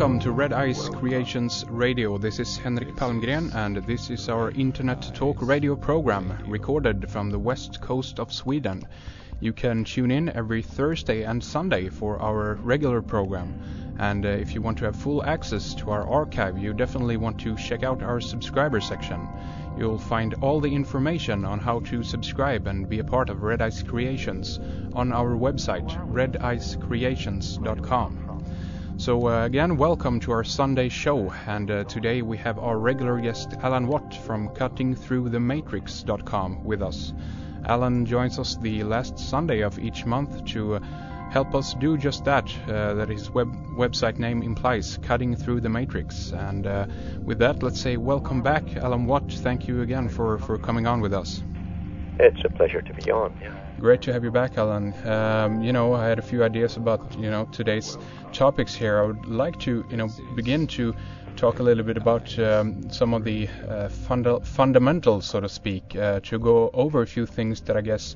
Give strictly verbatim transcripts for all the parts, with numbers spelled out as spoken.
welcome to Red Ice Creations Radio. This is Henrik Palmgren, and this is our internet talk radio program recorded from the west coast of Sweden. You can tune in every Thursday and Sunday for our regular program. And uh, if you want to have full access to our archive, you definitely want to check out our subscriber section. You'll find all the information on how to subscribe and be a part of Red Ice Creations on our website, red ice creations dot com. So uh, again, welcome to our Sunday show, and uh, today we have our regular guest Alan Watt from cutting through the matrix dot com with us. Alan joins us the last Sunday of each month to uh, help us do just that, uh, that his web website name implies, Cutting Through the Matrix. And uh, with that, let's say welcome back, Alan Watt. Thank you again for, for coming on with us. It's a pleasure to be on. Yeah. Great to have you back, Alan. Um, you know, I had a few ideas about, you know, today's topics here. I would like to, you know, begin to talk a little bit about um, some of the uh, funda- fundamentals, so to speak, uh, to go over a few things that I guess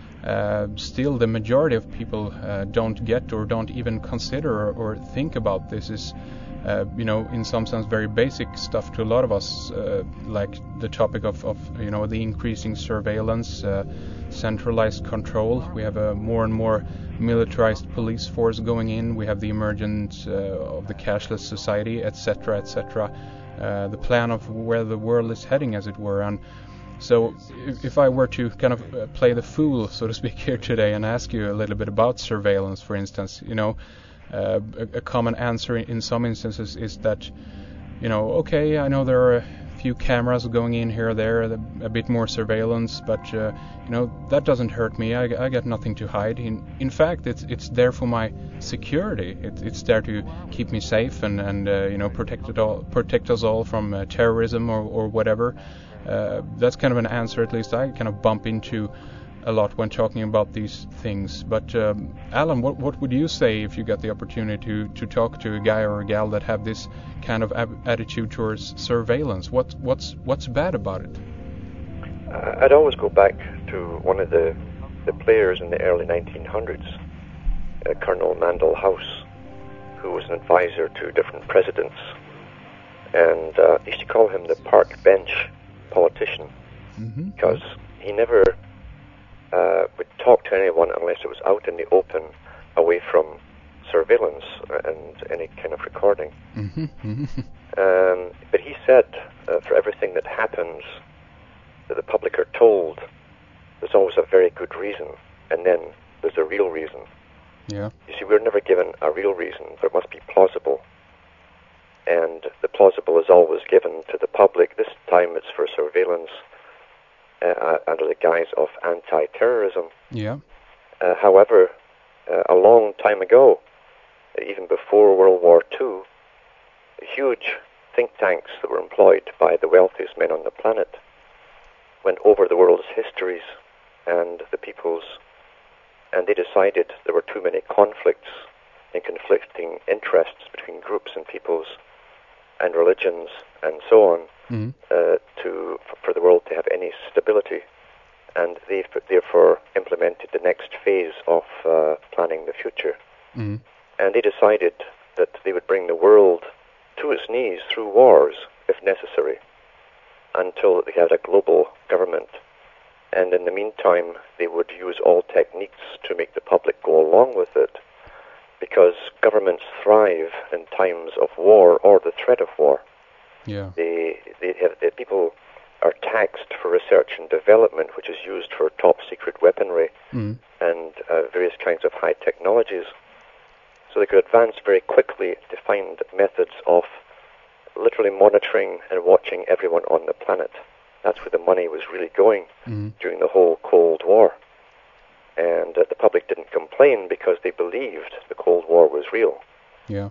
uh, still the majority of people uh, don't get or don't even consider or, or think about. This is, uh, you know, in some sense very basic stuff to a lot of us, uh, like the topic of, of, you know, the increasing surveillance, uh, centralized control. We have a more and more militarized police force going in. We have the emergence uh, of the cashless society, et cetera, et cetera. Uh, the plan of where the world is heading, as it were. And so, if, if I were to kind of uh, play the fool, so to speak, here today, and ask you a little bit about surveillance, for instance, you know, uh, a, a common answer in some instances is that, you know, okay, I know there are a few cameras going in here or there, a bit more surveillance, but uh, you know, that doesn't hurt me. I, I got nothing to hide. In in fact, it's it's there for my security. It, it's there to keep me safe and and uh, you know, protect it all, protect us all from uh, terrorism or or whatever. Uh, that's kind of an answer, at least I kind of bump into a lot when talking about these things. But um, Alan, what what would you say if you got the opportunity to, to talk to a guy or a gal that have this kind of ab- attitude towards surveillance? What what's what's bad about it? Uh, I'd always go back to one of the the players in the early nineteen hundreds, uh, Colonel Mandell House, who was an advisor to different presidents, and uh, I used to call him the park bench politician, mm-hmm. because he never uh, would talk to anyone unless it was out in the open, away from surveillance and any kind of recording. Mm-hmm. Mm-hmm. Um, but he said, uh, for everything that happens that the public are told, there's always a very good reason, and then there's a real reason. Yeah. You see, we're never given a real reason. There must be plausible. And the plausible is always given to the public. This time it's for surveillance uh, under the guise of anti-terrorism. Yeah. Uh, however, uh, a long time ago, even before World War Two, huge think tanks that were employed by the wealthiest men on the planet went over the world's histories and the people's, and they decided there were too many conflicts and conflicting interests between groups and peoples and religions and so on, mm-hmm. uh, to for, for the world to have any stability, and they therefore implemented the next phase of uh, planning the future. Mm-hmm. And they decided that they would bring the world to its knees through wars, if necessary, until they had a global government. And in the meantime, they would use all techniques to make the public go along with it, because governments thrive in times of war or the threat of war. Yeah. They, they have, the people are taxed for research and development, which is used for top secret weaponry mm. and uh, various kinds of high technologies. So they could advance very quickly to find methods of literally monitoring and watching everyone on the planet. That's where the money was really going mm. during the whole Cold War. And uh, the public didn't complain because they believed the Cold War was real. Yeah.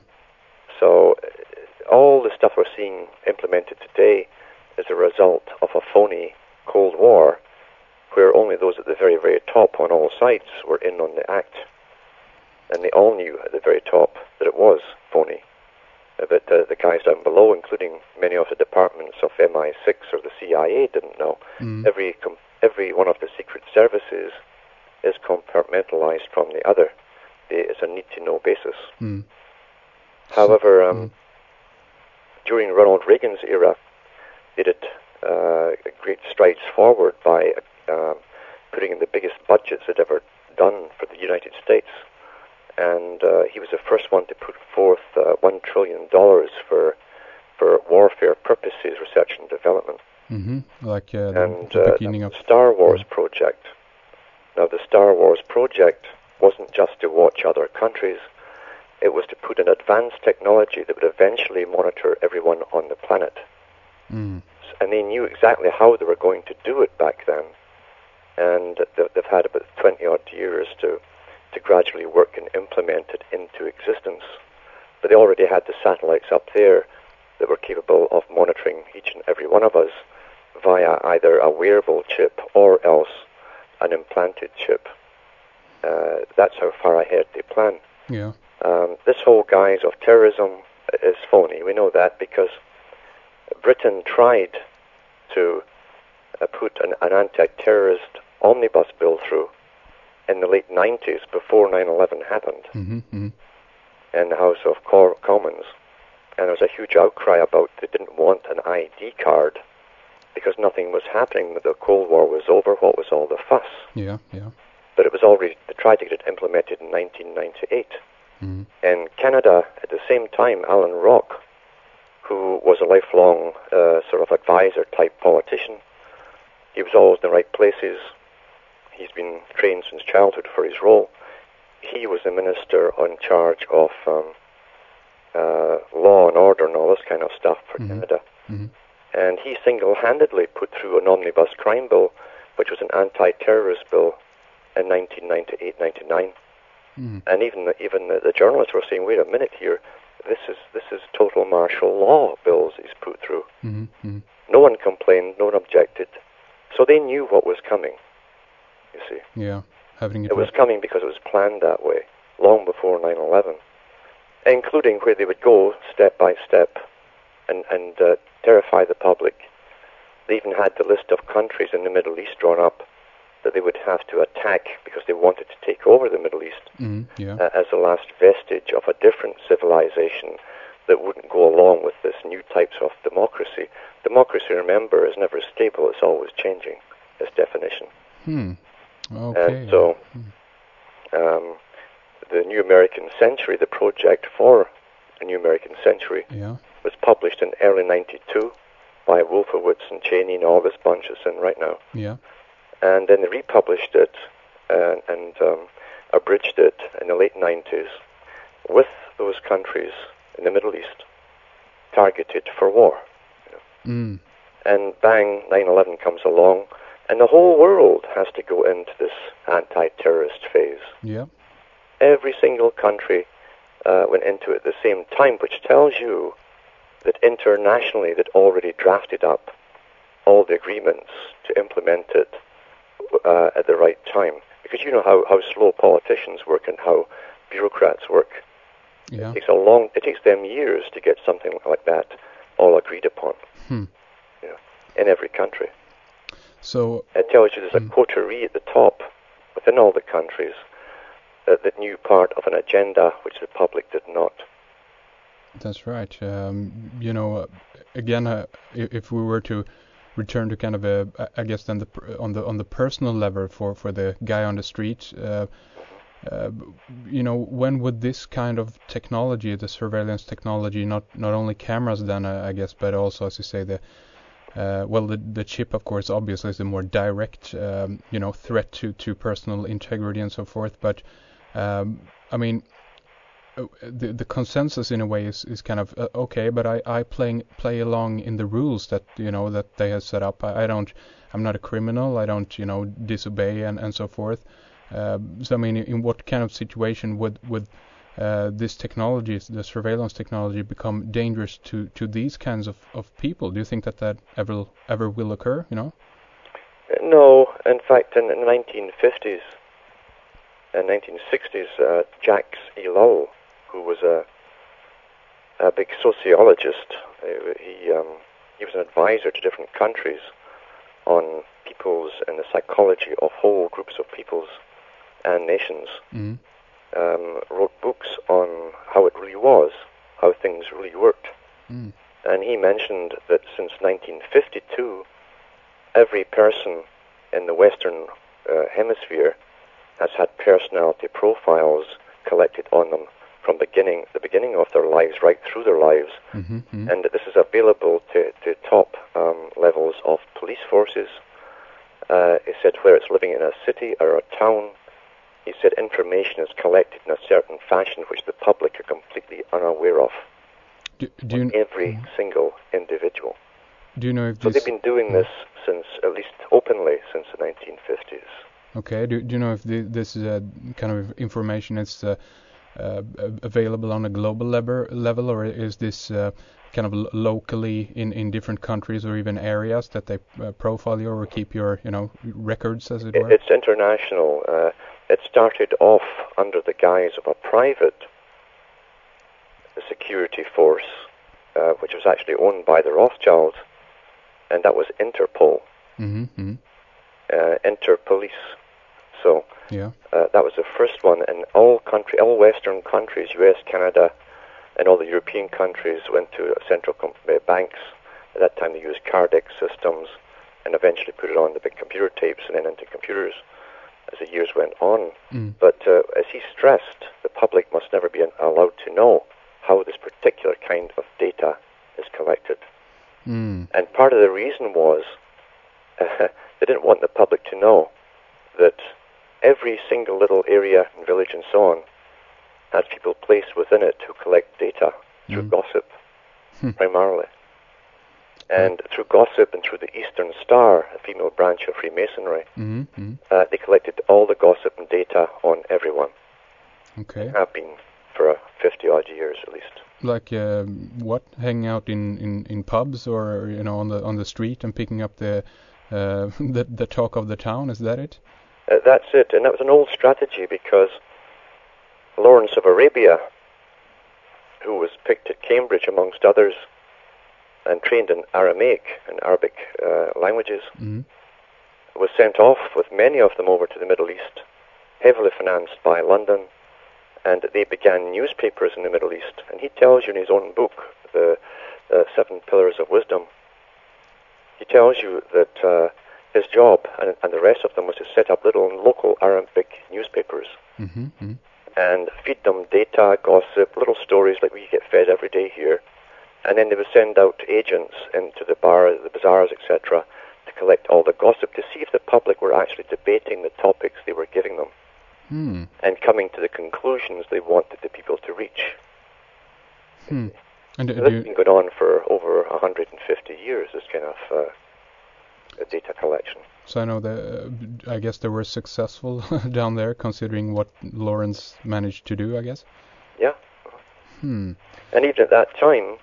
So uh, all the stuff we're seeing implemented today is a result of a phony Cold War, where only those at the very, very top on all sides were in on the act. And they all knew at the very top that it was phony. Uh, but uh, the guys down below, including many of the departments of M I six or the C I A, didn't know. Mm. Every com- every one of the secret services is compartmentalized from the other. It's a need-to-know basis. Mm. However, um, mm. during Ronald Reagan's era, they did uh, great strides forward by uh, putting in the biggest budgets they'd ever done for the United States. And uh, he was the first one to put forth uh, one trillion dollars for for warfare purposes, research and development. Mm-hmm. Like uh, the, and the uh, beginning the of Star Wars yeah. project. Now, the Star Wars project wasn't just to watch other countries. It was to put an advanced technology that would eventually monitor everyone on the planet. Mm. And they knew exactly how they were going to do it back then. And they've had about twenty-odd years to, to gradually work and implement it into existence. But they already had the satellites up there that were capable of monitoring each and every one of us via either a wearable chip or else an implanted chip. Uh, that's how far ahead they plan. Yeah. Um, this whole guise of terrorism is phony. We know that because Britain tried to uh, put an, an anti-terrorist omnibus bill through in the late nineties before nine eleven happened mm-hmm, mm-hmm. in the House of Cor- Commons. And there was a huge outcry about they didn't want an I D card because nothing was happening. The Cold War was over. What was all the fuss? Yeah, yeah. But it was already, they tried to get it implemented in nineteen ninety-eight. Mm-hmm. In Canada, at the same time, Alan Rock, who was a lifelong uh, sort of advisor-type politician, he was always in the right places. He's been trained since childhood for his role. He was the minister in charge of um, uh, law and order and all this kind of stuff for mm-hmm. Canada. Mm-hmm. And he single-handedly put through an omnibus crime bill, which was an anti-terrorist bill in nineteen ninety-eight ninety-nine. Mm-hmm. And even the, even the, the journalists were saying, wait a minute here, this is this is total martial law bills he's put through. Mm-hmm. No one complained, no one objected. So they knew what was coming, you see. Yeah, having it, it was coming because it was planned that way, long before nine eleven, including where they would go step by step and, and uh, terrify the public. They even had the list of countries in the Middle East drawn up that they would have to attack because they wanted to take over the Middle East mm-hmm. yeah. uh, as the last vestige of a different civilization that wouldn't go along with this new types of democracy. Democracy, remember, is never stable. It's always changing, its definition. Hmm. Okay. And so um, the New American Century, the project for a New American Century, yeah. was published in early ninety-two by Wolfowitz and Cheney and all this bunch that's in right now. Yeah. And then they republished it and, and um, abridged it in the late nineties with those countries in the Middle East targeted for war. You know. Mm. And bang, nine eleven comes along, and the whole world has to go into this anti-terrorist phase. Yeah. Every single country uh, went into it at the same time, which tells you that internationally they'd already drafted up all the agreements to implement it uh, at the right time. Because you know how, how slow politicians work and how bureaucrats work. Yeah. It takes a long, it takes them years to get something like that all agreed upon. Hmm. You know, in every country. So it tells you there's hmm. a coterie at the top within all the countries that, that knew part of an agenda which the public did not. That's right. Um, you know, uh, again, uh, if, if we were to return to kind of a, I guess then the on the on the personal level for, for the guy on the street, uh, uh, you know, when would this kind of technology, the surveillance technology, not not only cameras then, uh, I guess, but also, as you say, the uh, well, the the chip, of course, obviously is a more direct, um, you know, threat to, to personal integrity and so forth. But um, I mean. The the consensus in a way is, is kind of uh, okay, but I, I playing play along in the rules that you know that they have set up. I, I don't I'm not a criminal. I don't you know disobey and, and so forth. Uh, so I mean, in what kind of situation would would uh, this technology, the surveillance technology, become dangerous to, to these kinds of, of people? Do you think that that ever ever will occur? You know? No. In fact, in the nineteen fifties and nineteen sixties, uh, Jacques Ellul, who was a a big sociologist. Uh, he um, he was an advisor to different countries on peoples and the psychology of whole groups of peoples and nations. Mm. Um, wrote books on how it really was, how things really worked. Mm. and he mentioned that since nineteen fifty-two, every person in the Western uh, Hemisphere has had personality profiles collected on them from beginning the beginning of their lives right through their lives, mm-hmm, mm-hmm. and that this is available to, to top um, levels of police forces. Uh, he said whether it's living in a city or a town, he said information is collected in a certain fashion which the public are completely unaware of. Do, do you, every mm. single individual. Do you know if so this... they've been doing mm. this since, at least openly, since the nineteen fifties. Okay. Do, do you know if the, this uh, kind of information is uh, uh, available on a global level, level or is this uh, kind of l- locally in, in different countries or even areas that they uh, profile you or keep your, you know, records, as it were? It's international. Uh, it started off under the guise of a private security force, uh, which was actually owned by the Rothschilds, and that was Interpol, mm-hmm, mm-hmm. uh, Interpolice. So yeah. uh, that was the first one, and all country, all Western countries, U S, Canada, and all the European countries went to central com- banks. At that time, they used Cardex systems, and eventually put it on the big computer tapes and then into computers as the years went on. Mm. But uh, as he stressed, the public must never be allowed to know how this particular kind of data is collected. Mm. And part of the reason was uh, they didn't want the public to know that every single little area and village and so on has people placed within it who collect data through Mm. gossip, Hmm. primarily. And through gossip and through the Eastern Star, a female branch of Freemasonry, Mm-hmm. Mm-hmm. uh, they collected all the gossip and data on everyone. Okay. Have been for uh, fifty odd years at least. Like uh, what? Hanging out in, in, in pubs or you know on the on the street and picking up the uh, the the talk of the town? Is that it? Uh, that's it, and that was an old strategy because Lawrence of Arabia, who was picked at Cambridge amongst others and trained in Aramaic and Arabic uh, languages, Mm-hmm. was sent off with many of them over to the Middle East, heavily financed by London, and they began newspapers in the Middle East. And he tells you in his own book, The uh, Seven Pillars of Wisdom, he tells you that uh, his job and, and the rest of them was to set up little local Arabic newspapers Mm-hmm. Mm-hmm. and feed them data, gossip, little stories like we get fed every day here. And then they would send out agents into the bar, the bazaars, et cetera, to collect all the gossip to see if the public were actually debating the topics they were giving them Hmm. and coming to the conclusions they wanted the people to reach. Hmm. And uh, So do this you, has been going on for over one hundred fifty years, this kind of uh, data collection. so I know that uh, I guess they were successful down there, considering what Lawrence managed to do. I guess. Yeah. Hmm. And even at that time,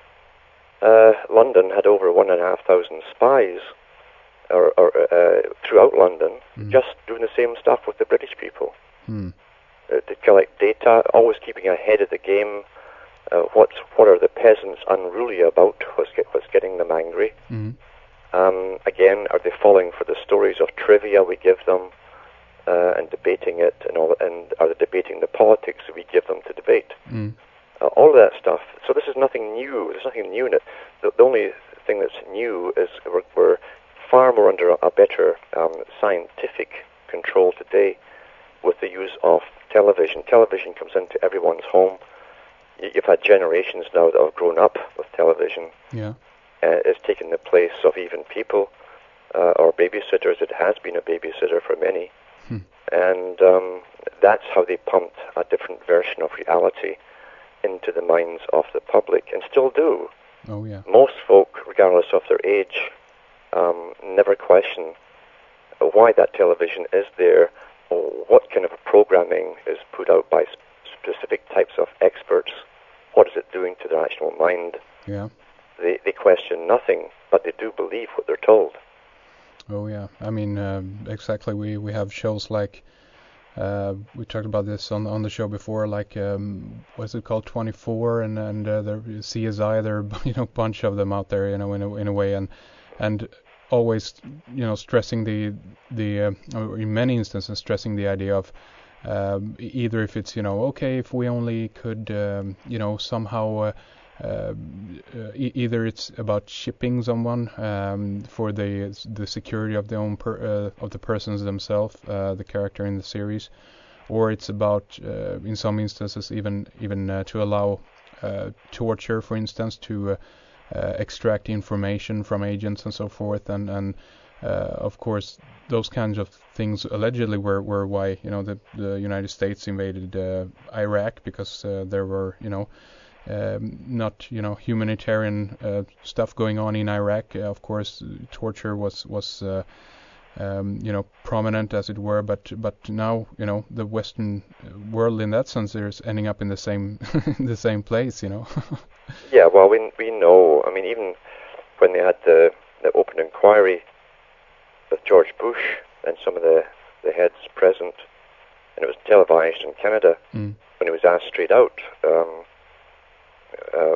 uh, London had over one and a half thousand spies or, or, uh, throughout London, Mm. just doing the same stuff with the British people. Hmm. Uh, to collect data, always keeping ahead of the game. Uh, what's, what are the peasants unruly about? What's, get, what's getting them angry? Hmm. Um, again, are they falling for the stories of trivia we give them uh, and debating it, and all? And are they debating the politics that we give them to debate? Hmm. Uh, all of that stuff. So this is nothing new. There's nothing new in it. The, the only thing that's new is we're, we're far more under a, a better um, scientific control today with the use of television. Television comes into everyone's home. Y- You've had generations now that have grown up with television. Yeah. Uh, it's taken the place of even people uh, or babysitters. It has been a babysitter for many. Hmm. And um, that's how they pumped a different version of reality into the minds of the public, and still do. Oh yeah. Most folk, regardless of their age, um, never question why that television is there, or what kind of programming is put out by sp- specific types of experts. What is it doing to their actual mind? Yeah. They, they question nothing, but they do believe what they're told. Oh yeah. I mean, uh, exactly. We we have shows like. Uh, we talked about this on on the show before, like um, what's it called, twenty-four, and and uh, the C S I. There are you know bunch of them out there, you know, in a in a way, and and always you know stressing the the uh, or in many instances stressing the idea of um, either if it's you know okay if we only could um, you know somehow uh, uh, e- either it's about shipping someone um, for the the security of the own per, uh, of the persons themselves, uh, the character in the series, or it's about uh, in some instances even even uh, to allow uh, torture, for instance, to uh, uh, extract information from agents and so forth, and and uh, of course those kinds of things allegedly were, were why you know the the United States invaded uh, Iraq, because uh, there were you know um, not you know humanitarian uh, stuff going on in Iraq. Uh, of course, torture was was uh, um, you know prominent, as it were, but but now you know the Western world in that sense is ending up in the same the same place, you know. Yeah, well, we we know. I mean, even when they had the the open inquiry with George Bush and some of the, the heads present, and it was televised in Canada, mm. when he was asked straight out, um, uh,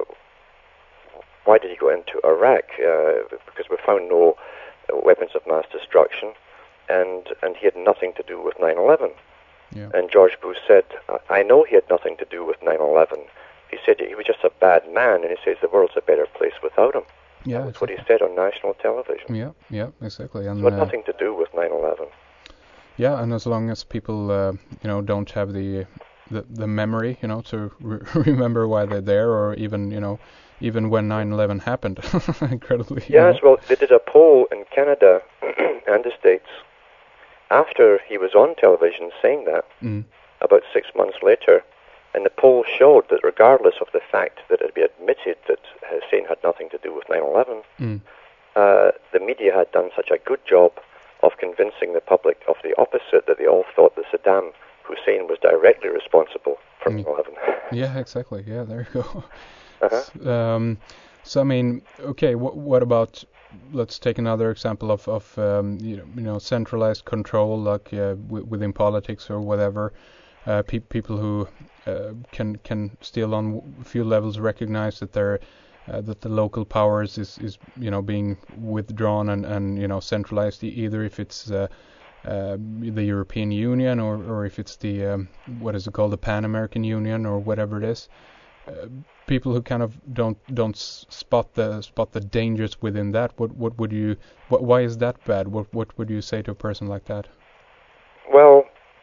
why did he go into Iraq? Uh, because we found no uh, weapons of mass destruction, and, and he had nothing to do with nine eleven. Yeah. And George Bush said, I know he had nothing to do with nine eleven. He said he was just a bad man, and he says the world's a better place without him. Yeah, That's exactly. what he said on national television. Yeah, yeah, exactly. And So it had uh, nothing to do with nine eleven. yeah, and as long as people, uh, you know, don't have the the, the memory, you know, to re- remember why they're there, or even, you know, even when nine eleven happened, incredibly. Yes, you know? well, they did a poll in Canada and the States after he was on television saying that, mm. about six months later, and the poll showed that regardless of the fact that it had been admitted that Hussein had nothing to do with nine eleven, Mm. uh, the media had done such a good job of convincing the public of the opposite, that they all thought that Saddam Hussein was directly responsible for Mm. nine eleven. Yeah, exactly. Yeah, there you go. Uh-huh. S- um, so I mean, okay, wh- what about? Let's take another example of of um, you know, you know centralized control, like uh, w- within politics or whatever. Uh, pe- people who uh, can can still on a few levels recognize that they're uh, that the local powers is, is you know being withdrawn and, and you know centralized, e- either if it's uh, uh, the European Union or, or if it's the um, what is it called, the Pan American Union or whatever it is. Uh, people who kind of don't don't s- spot the spot the dangers within that. What what would you? What, why is that bad? What what would you say to a person like that? Well,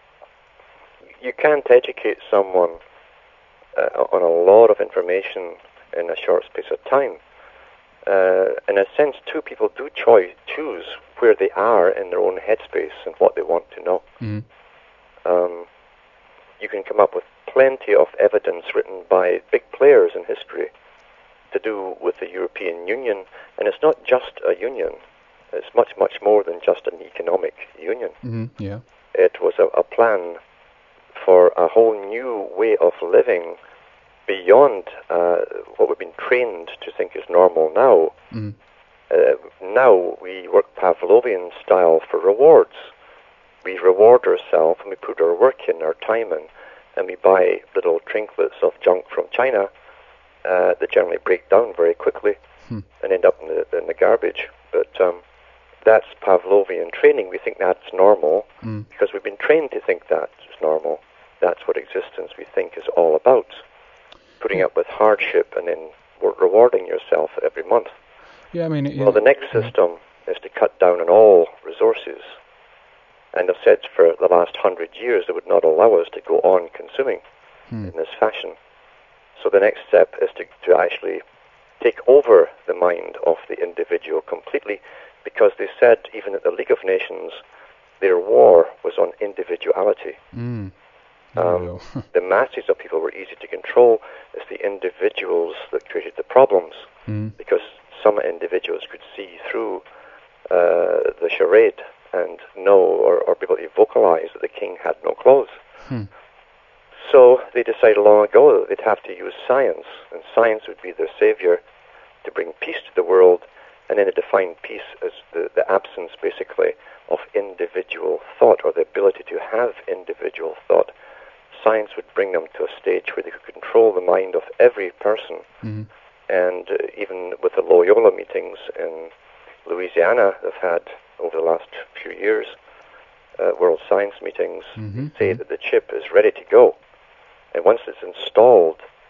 you can't educate someone uh, on a lot of information in a short space of time. Uh, in a sense, too, people do choi- choose where they are in their own headspace and what they want to know. Mm. Um, you can come up with plenty of evidence written by big players in history to do with the European Union, and it's not just a union. It's much, much more than just an economic union. Mm. Yeah. It was a, a plan for a whole new way of living beyond uh, what we've been trained to think is normal now. Mm. Uh, now we work Pavlovian style for rewards. We reward ourselves and we put our work in, our time in, and we buy little trinkets of junk from China uh, that generally break down very quickly Hmm. and end up in the, in the garbage. But um, that's Pavlovian training. We think that's normal Mm. because we've been trained to think that's normal. That's what existence, we think, is all about. Putting up with hardship and then re- rewarding yourself every month. Yeah, I mean. It, Well, the next system is to cut down on all resources. And they've said for the last hundred years they would not allow us to go on consuming Hmm. in this fashion. So the next step is to, to actually take over the mind of the individual completely, because they said even at the League of Nations their war was on individuality. Mm. There Um, you go. the masses of people were easy to control. It's the individuals that created the problems, Mm. because some individuals could see through uh, the charade and know or, or be able to vocalize that the king had no clothes. Hmm. So they decided long ago that they'd have to use science, and science would be their savior to bring peace to the world, and then they defined peace as the, the absence, basically, of individual thought, or the ability to have individual thought. Science would bring them to a stage where they could control the mind of every person. Mm. And uh, even with the Loyola meetings in Louisiana they've had over the last few years, uh, World Science meetings, Mm-hmm. say that the chip is ready to go. And once it's installed,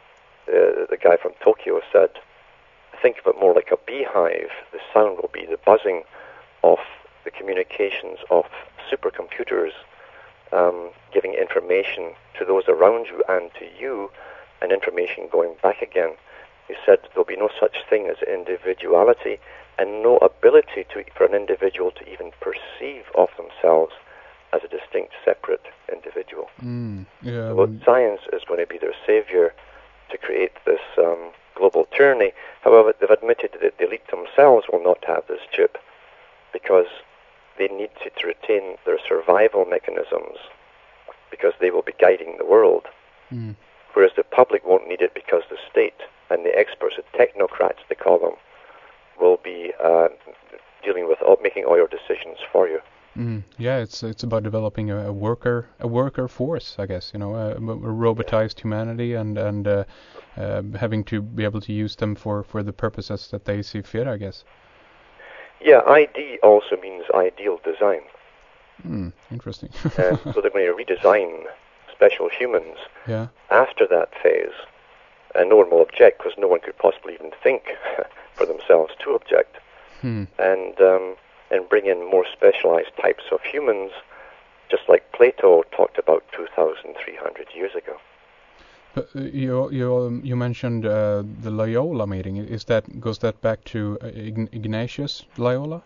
uh, the guy from Tokyo said, think of it more like a beehive. The sound will be the buzzing of the communications of supercomputers um, giving information to those around you and to you, and information going back again. He said there'll be no such thing as individuality and no ability to, for an individual to even perceive of themselves as a distinct, separate individual. Mm, yeah, so um, science is going to be their savior to create this um, global tyranny. However, they've admitted that the elite themselves will not have this chip because they need to, to retain their survival mechanisms because they will be guiding the world. mm. Whereas the public won't need it because the state and the experts, the technocrats they call them, will be uh, dealing with all, making all your decisions for you. Mm, yeah, it's it's about developing a, a worker a worker force, I guess. You know, a, a robotized humanity, and and uh, uh, having to be able to use them for, for the purposes that they see fit, I guess. Yeah, I D also means ideal design. Mm, interesting. And so they're going to redesign special humans yeah. after that phase, and no one will object because no one could possibly even think for themselves to object. Hmm. And um, and bring in more specialized types of humans, just like Plato talked about two thousand three hundred years ago. But uh, you you um, you mentioned uh, the Loyola meeting. Is that goes that back to uh, Ign- Ignatius Loyola?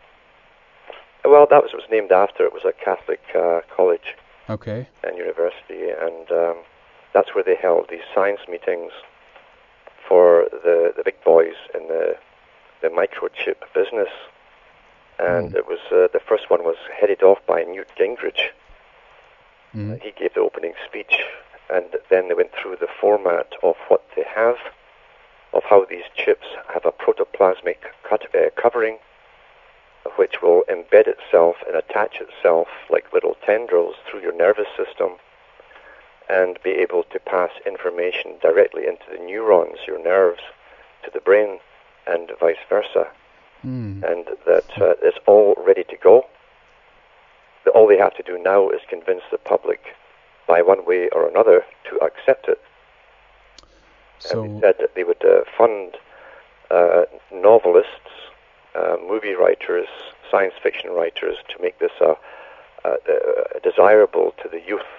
Well, that was, was named after. It was a Catholic uh, college Okay. and university, and um, that's where they held these science meetings for the, the big boys in the the microchip business. And Mm. it was uh, the first one was headed off by Newt Gingrich. Mm. Uh, he gave the opening speech, and then they went through the format of what they have, of how these chips have a protoplasmic cut, uh, covering, which will embed itself and attach itself like little tendrils through your nervous system and be able to pass information directly into the neurons, your nerves, to the brain, and vice versa. Mm. And that uh, it's all ready to go. The, all they have to do now is convince the public by one way or another to accept it. So And they said that they would uh, fund uh, novelists, uh, movie writers, science fiction writers to make this uh, uh, uh, desirable to the youth.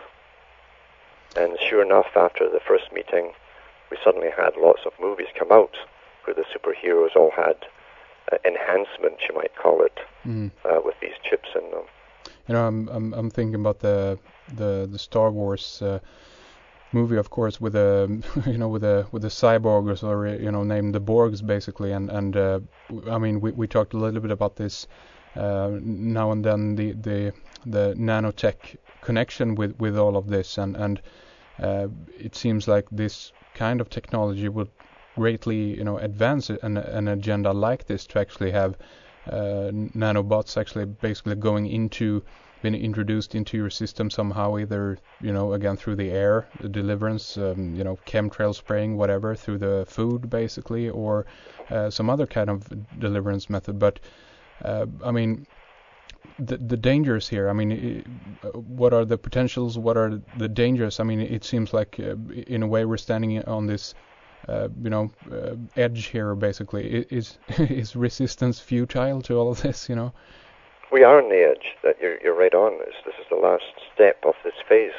And sure enough, after the first meeting, we suddenly had lots of movies come out where the superheroes all had uh, enhancement, you might call it, mm. uh, with these chips in them. you know, I'm I'm I'm thinking about the the the Star Wars uh, movie, of course, with a you know with a with the cyborgs, or you know named the Borgs basically, and and uh, I mean we we talked a little bit about this uh, now and then, the the the nanotech connection with with all of this, and and uh, it seems like this kind of technology would greatly you know advance an an agenda like this, to actually have uh, nanobots actually basically going into been introduced into your system somehow, either you know again through the air, the deliverance, um, you know chemtrail spraying, whatever, through the food basically, or uh, some other kind of deliverance method. But uh, I mean, the the dangers here, I mean, I, what are the potentials, what are the dangers? I mean, it seems like uh, in a way we're standing on this uh, you know uh, edge here basically. Is is resistance futile to all of this, you know? We are on the edge. That you're you're right on. This this is the last step of this phase,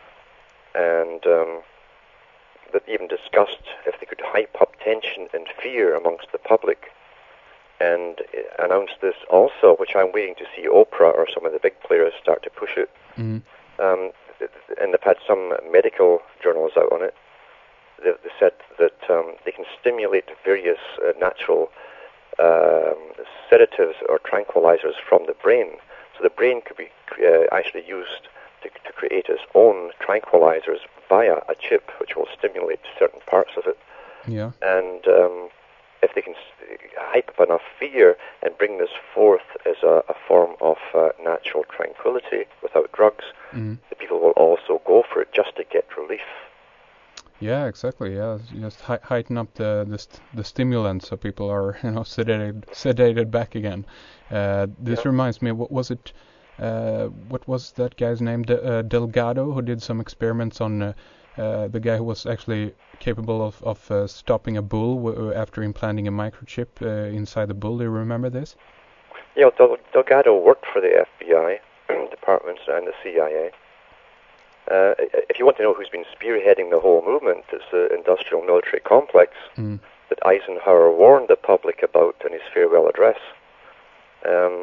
and um, that even discussed if they could hype up tension and fear amongst the public, and uh, announce this also, which I'm waiting to see Oprah or some of the big players start to push it. Mm-hmm. Um, and they've had some medical journals out on it. They, they said that um, they can stimulate various uh, natural Um, sedatives or tranquilizers from the brain. So the brain could be uh, actually used to, to create its own tranquilizers via a chip, which will stimulate certain parts of it. Yeah. And um, if they can hype up enough fear and bring this forth as a, a form of uh, natural tranquility without drugs, mm-hmm. the people will also go for it just to get relief. Yeah, exactly. Yeah, just hi- heighten up the the, st- the stimulant so people are you know sedated sedated back again. Uh, this Yeah. reminds me, what was it? Uh, what was that guy's name? De- uh, Delgado, who did some experiments on uh, uh, the guy who was actually capable of, of uh, stopping a bull w- after implanting a microchip uh, inside the bull. Do you remember this? Yeah, Del- Delgado worked for the F B I departments and the C I A. Uh, if you want to know who's been spearheading the whole movement, it's the industrial military complex Mm. that Eisenhower warned the public about in his farewell address. Um,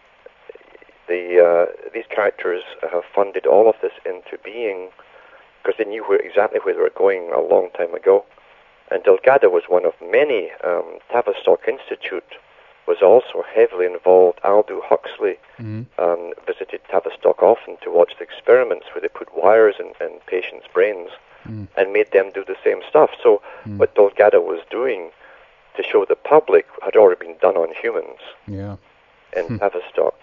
the uh, these characters have funded all of this into being because they knew where, exactly where they were going a long time ago. And Delgado was one of many. Um, Tavistock Institute was also heavily involved. Aldous Huxley Mm. um, visited Tavistock often to watch the experiments where they put wires in, in patients' brains Mm. and made them do the same stuff. So Mm. what Delgado was doing to show the public had already been done on humans Yeah. in Hmm. Tavistock.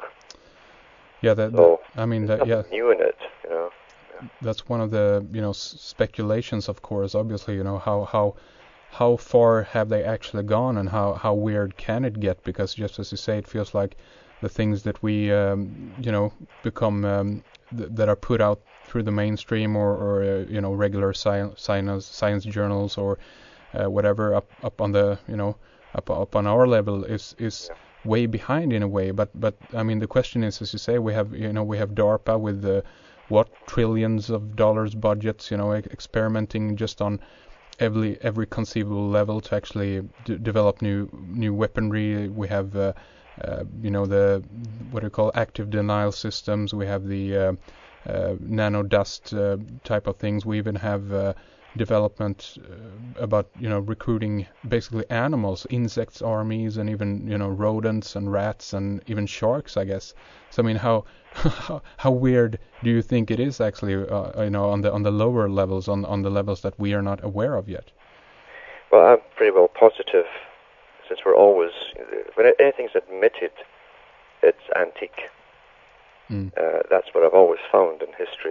Yeah. That. So that I mean, there's that. Yeah. nothing new in it, you know. That's one of the you know s- speculations, of course. Obviously, you know how how how far have they actually gone, and how how weird can it get? Because just as you say, it feels like the things that we um, you know become um, th- that are put out through the mainstream or or uh, you know regular science science science journals or uh, whatever up up on the you know up up on our level is is Yeah. way behind in a way. But but I mean the question is, as you say, we have you know we have DARPA with the what trillions of dollars budgets, you know, e- experimenting just on every every conceivable level to actually d- develop new new weaponry. We have, uh, uh, you know, the what do you call active denial systems. We have the uh, uh, nano dust uh, type of things. We even have uh, development uh, about you know recruiting basically animals, insects armies, and even you know rodents and rats and even sharks, I guess. So I mean, how how, how weird do you think it is actually, uh, you know, on the on the lower levels, on on the levels that we are not aware of yet? Well, I'm pretty well positive, since we're always, when anything's admitted, it's antique. Mm. Uh, that's what I've always found in history.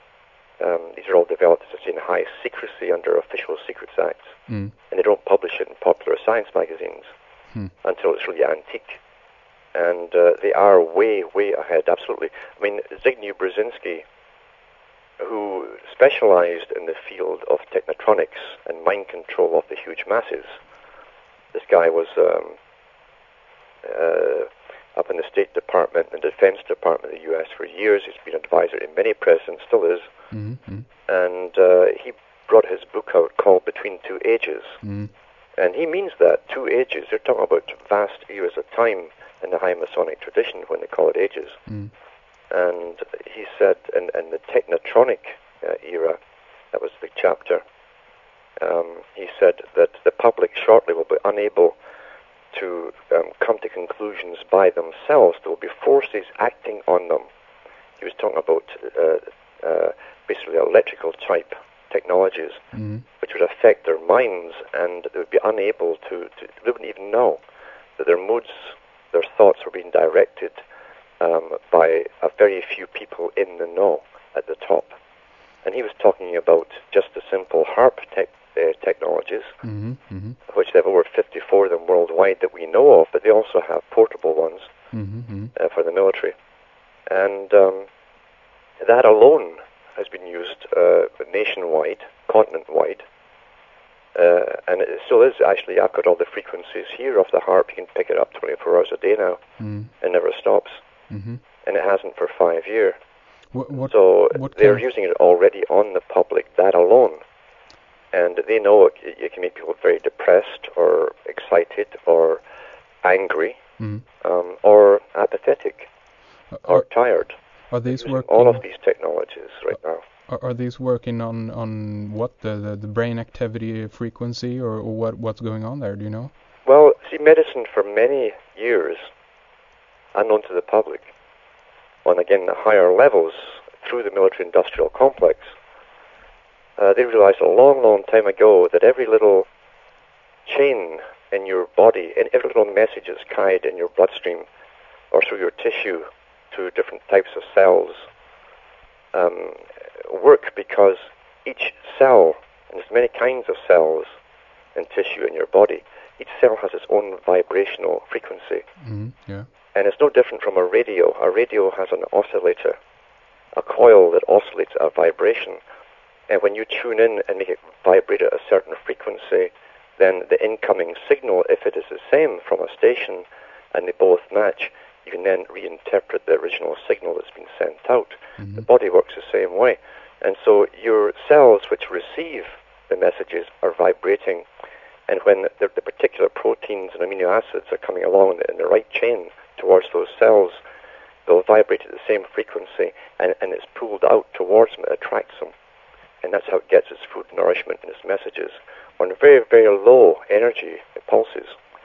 Um, these are all developed, as I say, in high secrecy under Official Secrets Acts, Mm. and they don't publish it in popular science magazines Hmm. until it's really antique. And uh, they are way, way ahead, absolutely. I mean, Zbigniew Brzezinski, who specialized in the field of technotronics and mind control of the huge masses, this guy was um, uh, up in the State Department and Defense Department of the U S for years. He's been an advisor to many presidents, still is. Mm-hmm. And uh, he brought his book out called Between Two Ages. Mm. And he means that, two ages. They're talking about vast eras of time in the high Masonic tradition when they call it ages. Mm. And he said in, in the technotronic uh, era, that was the chapter, um, he said that the public shortly will be unable to um, come to conclusions by themselves. There will be forces acting on them. He was talking about uh, uh, basically electrical type technologies, Mm. which would affect their minds, and they would be unable to, to they wouldn't even know that their moods, their thoughts were being directed um, by a very few people in the know at the top. And he was talking about just the simple HARP tech, uh, technologies, Mm-hmm. Mm-hmm. which they have over fifty-four of them worldwide that we know of, but they also have portable ones Mm-hmm. uh, for the military. And um, that alone has been used uh, nationwide, continent-wide, uh, and it still is. Actually, I've got all the frequencies here of the HARP. You can pick it up twenty-four hours a day now. Mm. It never stops, Mm-hmm. and it hasn't for five years. What what So what they're kind of- using it already on the public, that alone. And they know it, it can make people very depressed or excited or angry Mm. um, or apathetic or Are, tired. are these Using working? all of these technologies right now. Are, are these working on on what the, the, the brain activity frequency or, or what what's going on there? Do you know? Well, see, medicine for many years, unknown to the public, on again the higher levels through the military-industrial complex, uh, they realized a long, long time ago that every little chain in your body and every little message is carried in your bloodstream or through your tissue to different types of cells um, work because each cell, and there's many kinds of cells and tissue in your body, each cell has its own vibrational frequency. Mm. Yeah. And it's no different from a radio. A radio has an oscillator, a coil that oscillates a vibration. And when you tune in and make it vibrate at a certain frequency, then the incoming signal, if it is the same from a station and they both match, you can then reinterpret the original signal that's been sent out. Mm-hmm. The body works the same way. And so your cells which receive the messages are vibrating, and when the, the particular proteins and amino acids are coming along in the, in the right chain towards those cells, they'll vibrate at the same frequency, and, and it's pulled out towards them, it attracts them. And that's how it gets its food, nourishment, and its messages on very, very low energy pulses.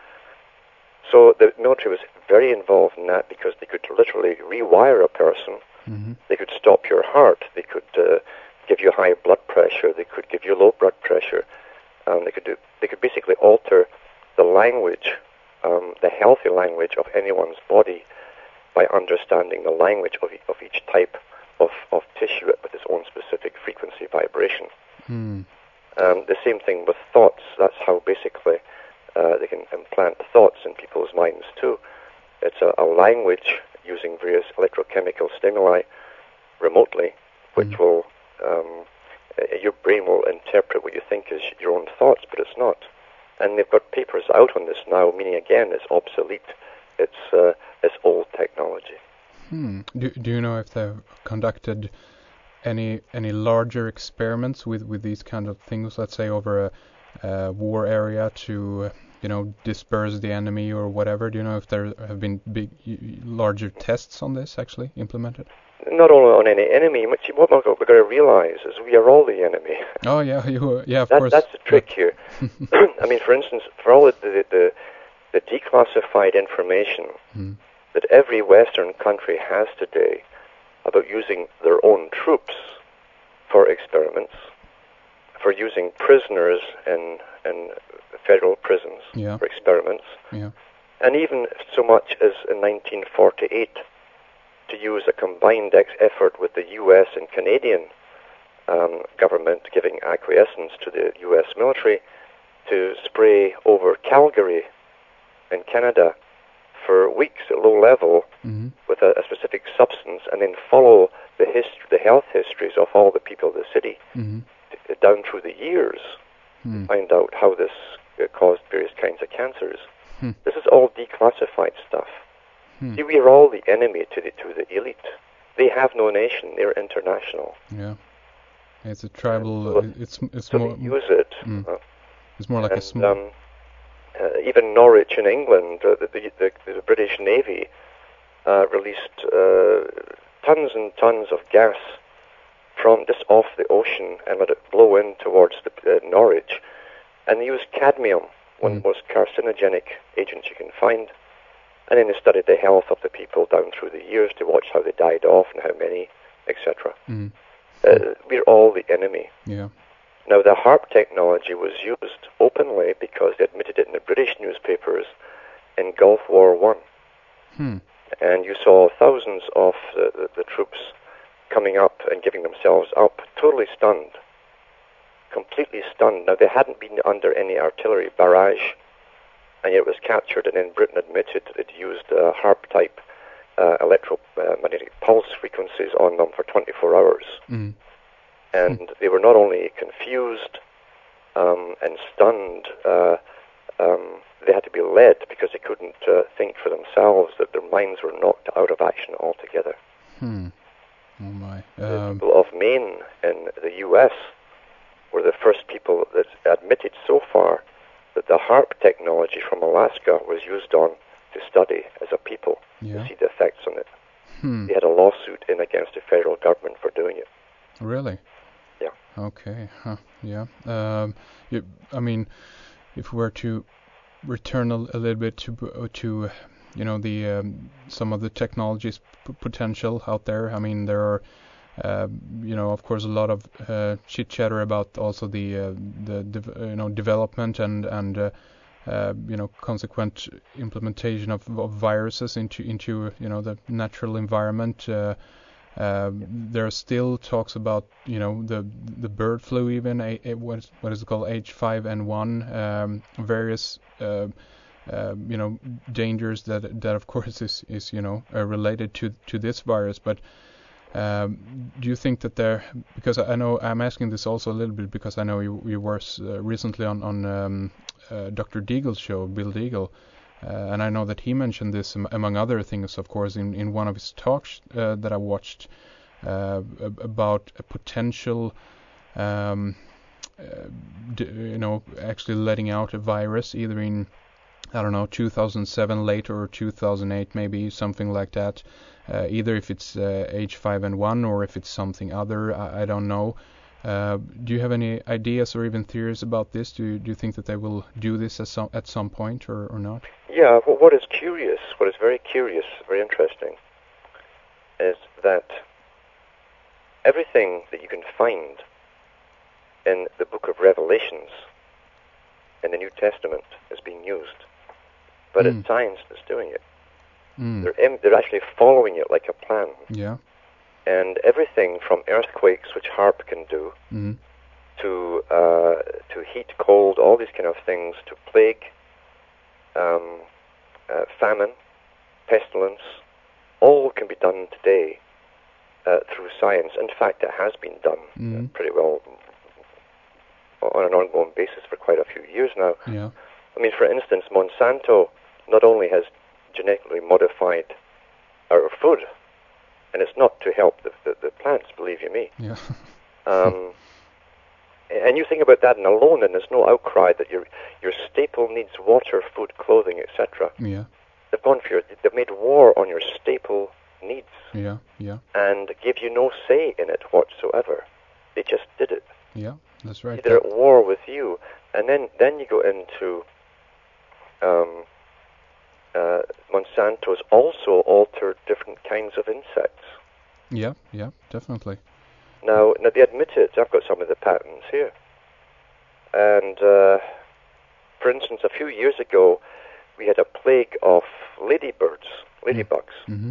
So the military was very involved in that because they could literally rewire a person. Mm-hmm. They could stop your heart. They could uh, give you high blood pressure. They could give you low blood pressure. Um, they could do. They could basically alter the language, um, the healthy language of anyone's body by understanding the language of, e- of each type of, of tissue with its own specific frequency vibration. Mm. Um, the same thing with thoughts. That's how basically uh, they can implant thoughts in people's minds too. It's a, a language using various electrochemical stimuli remotely, which mm. will, um, your brain will interpret what you think is your own thoughts, but it's not. And they've got papers out on this now, meaning again it's obsolete. It's uh, it's old technology. Hmm. Do Do you know if they've conducted any any larger experiments with, with these kind of things? Let's say over a, a war area to uh, you know disperse the enemy or whatever. Do you know if there have been big larger tests on this actually implemented? Not only on any enemy. What we've got to realize is we are all the enemy. Oh yeah, you yeah of that, course. That's the trick here. I mean, for instance, for all the the, the, the declassified information hmm. that every Western country has today about using their own troops for experiments, for using prisoners in in federal prisons yeah. for experiments, yeah. and even so much as in nineteen forty-eight to use a combined ex- effort with the U S and Canadian um, government giving acquiescence to the U S military to spray over Calgary in Canada for weeks at low level mm-hmm. with a, a specific substance, and then follow the hist- the health histories of all the people of the city mm-hmm. t- down through the years mm. to find out how this uh, caused various kinds of cancers. Mm. This is all declassified stuff. Mm. See, we are all the enemy to the to the elite. They have no nation; they're international. Yeah, it's a tribal. So, uh, it's it's so more. They use it. Mm. Uh, it's more like and, a small. Um, Uh, even Norwich in England, uh, the, the, the British Navy uh, released uh, tons and tons of gas from just off the ocean and let it blow in towards the, uh, Norwich. And they used cadmium, one mm. of the most carcinogenic agents you can find. And then they studied the health of the people down through the years to watch how they died off and how many, et cetera. Mm. Uh, we're all the enemy. Yeah. Now, the HAARP technology was used openly because they admitted it in the British newspapers in Gulf War One. Hmm. And you saw thousands of the, the, the troops coming up and giving themselves up, totally stunned, completely stunned. Now, they hadn't been under any artillery barrage, and yet it was captured, and then Britain admitted it used uh, HAARP-type uh, electromagnetic pulse frequencies on them for twenty-four hours. Hmm. And they were not only confused um, and stunned, uh, um, they had to be led because they couldn't uh, think for themselves, that their minds were knocked out of action altogether. Hmm. Oh my. Um, the people of Maine in the U S were the first people that admitted so far that the HAARP technology from Alaska was used on to study as a people, yeah. to see the effects on it. Hmm. They had a lawsuit in against the federal government for doing it. Really? Yeah. Okay. Huh. Yeah. Um, you, I mean, if we were to return a, a little bit to to you know the um, some of the technologies p- potential out there. I mean, there are uh, you know of course a lot of uh, chit chatter about also the uh, the dev- you know development and and uh, uh, you know consequent implementation of, of viruses into into you know the natural environment. Uh, Uh, there are still talks about, you know, the the bird flu, even a, a, what is what is it called, H five N one, um, various uh, uh, you know dangers that that of course is is you know uh, related to to this virus. But Um, do you think that there, because I know I'm asking this also a little bit because I know you, you were uh, recently on, on um, uh, Doctor Deagle's show, Bill Deagle, uh, and I know that he mentioned this um, among other things, of course, in, in one of his talks uh, that I watched uh, about a potential, um, uh, d- you know, actually letting out a virus either in, I don't know, two thousand seven late or two thousand eight, maybe something like that. Uh, either if it's uh, H five N one or if it's something other, I, I don't know. Uh, do you have any ideas or even theories about this? Do you, do you think that they will do this at some, at some point or, or not? Yeah, well, what is curious, what is very curious, very interesting, is that everything that you can find in the book of Revelations in the New Testament is being used. But Mm. it's science that's doing it. Mm. They're, im- they're actually following it like a plan. Yeah. And everything from earthquakes, which HAARP can do, Mm. to uh, to heat, cold, all these kind of things, to plague, um, uh, famine, pestilence, all can be done today uh, through science. In fact, it has been done Mm. uh, pretty well on an ongoing basis for quite a few years now. Yeah. I mean, for instance, Monsanto not only has genetically modified our food, and it's not to help the, the, the plants, believe you me. Yeah. Um, and you think about that and alone, and there's no outcry that your your staple needs water, food, clothing, et cetera. Yeah. They've gone for your, they've made war on your staple needs Yeah. Yeah. and give you no say in it whatsoever. They just did it. Yeah. That's right. They're at war with you, and then then you go into um, uh, Monsanto's also altered different kinds of insects. Yeah. Yeah. Definitely. Now, now they admit it. I've got some of the patents here. And, uh, for instance, a few years ago, we had a plague of ladybirds, ladybugs, Mm-hmm.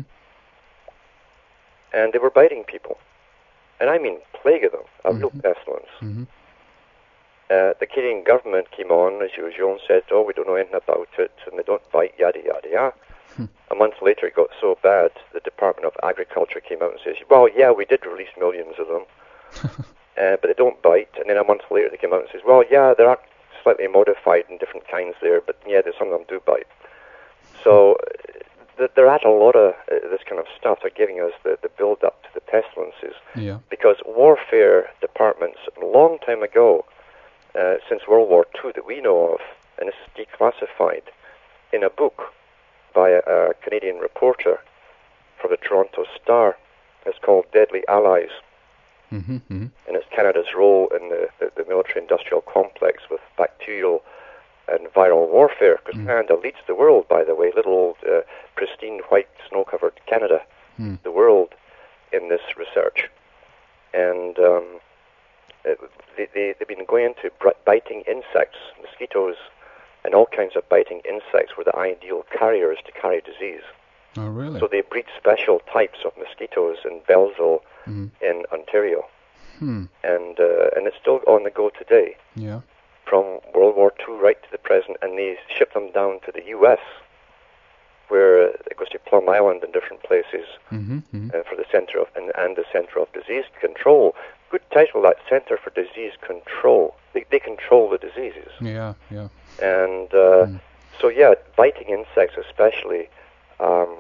and they were biting people. And I mean plague of them, a Mm-hmm. real pestilence. Mm-hmm. Uh, the Canadian government came on, as usual, and said, oh, we don't know anything about it, and they don't bite, yada, yada, yada. Hmm. A month later, it got so bad, the Department of Agriculture came out and says, well, yeah, we did release millions of them, uh, but they don't bite. And then a month later, they came out and says, well, yeah, there are slightly modified in different kinds there, but yeah, there's some of them do bite. So uh, they're at a lot of uh, this kind of stuff. They're giving us the, the build-up to the pestilences. Yeah. Because warfare departments, a long time ago, uh, since World War Two that we know of, and this is declassified in a book by a, a Canadian reporter for the Toronto Star. It's called Deadly Allies, Mm-hmm. Mm-hmm. and it's Canada's role in the, the, the military-industrial complex with bacterial and viral warfare, because Mm. Canada leads the world, by the way, little old uh, pristine white snow-covered Canada, Mm. the world in this research. And um, it, they, they, they've been going into br- biting insects, mosquitoes, and all kinds of biting insects were the ideal carriers to carry disease. Oh, really? So they breed special types of mosquitoes in Belleville Mm. in Ontario. Hmm. And uh, and it's still on the go today, Yeah. from World War Two right to the present, and they ship them down to the U S, where it goes to Plum Island and different places Mm-hmm. Mm-hmm. uh, for the Center of and, and the Center of Disease Control. Good title, that Center for Disease Control. They, they control the diseases. Yeah. Yeah. And uh, Mm. so, yeah, biting insects especially um,